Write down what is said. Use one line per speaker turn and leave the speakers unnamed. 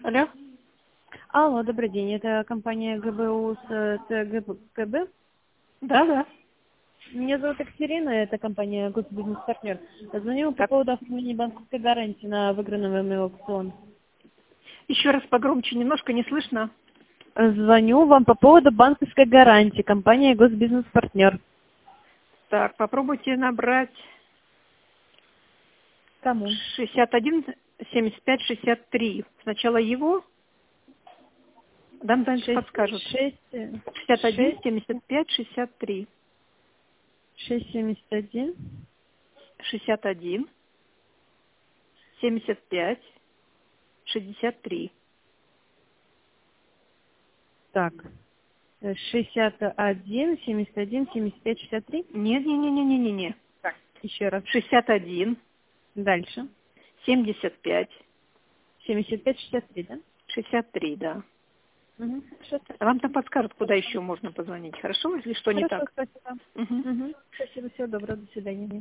Алло?
Алло, добрый день. Это компания ГБУ с ТГКБ.
Да.
Меня зовут Екатерина, это компания Госбизнес-партнер. Звоню по
Так,
поводу оформления банковской гарантии на выигранный вами аукцион.
еще раз погромче, немножко не слышно.
Звоню вам по поводу банковской гарантии, компания Госбизнес-партнер.
Так, попробуйте набрать
Кому?
61 75 63. Сначала его, дальше подскажут. 61 75 63.
671.
61 75 63.
Так. 61, 71, 75, 63.
Не.
Так. Еще раз.
61
Дальше.
75
75, 63, да?
63, да.
Угу.
Вам там подскажут, куда еще можно позвонить. Хорошо, если что не
Хорошо,
так?
спасибо.
Мгм.
Угу. Спасибо, всего доброго, до свидания.